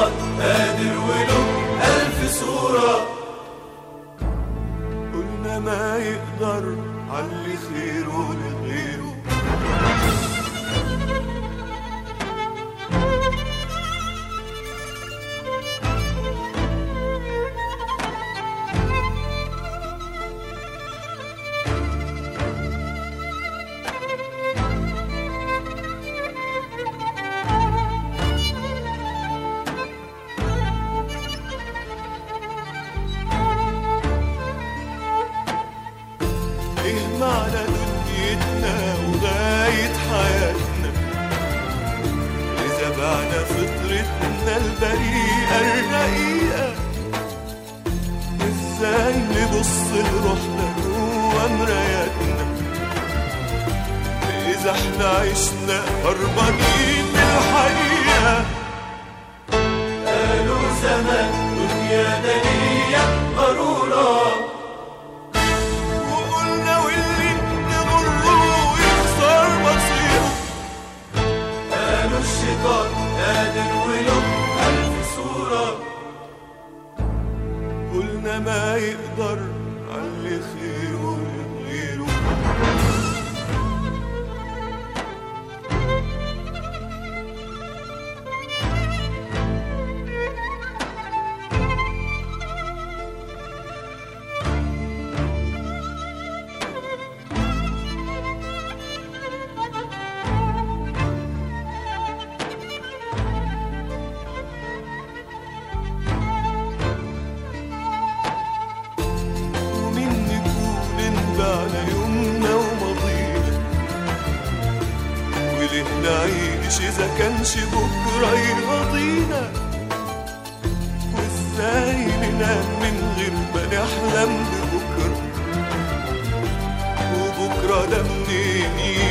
شيطان قادر وله ألف صورة. قلنا ما يقدر علي خيره لغيره. ايه معنى دنيتنا وغاية حياتنا إذا بعنا فطرتنا البريئة الرقيقة؟ ازاي نبص لروحنا جوا مراياتنا إذا احنا عشنا هربانين من الحقيقة؟ قالوا زمان دنيا دنيا غرورة، وقلنا واللي يغره يخسر مصيره. قالوا الشيطان قادر وله ألف صورة. قلنا ما يقدر علي خيره لغيره. ومين نكون انبعنا يومنا وماضينا، وليه نعيش إذا كانش بكرة يرضينا؟ وازاي ننام من غير ما نحلم ببكرة؟ وبكرة ده منين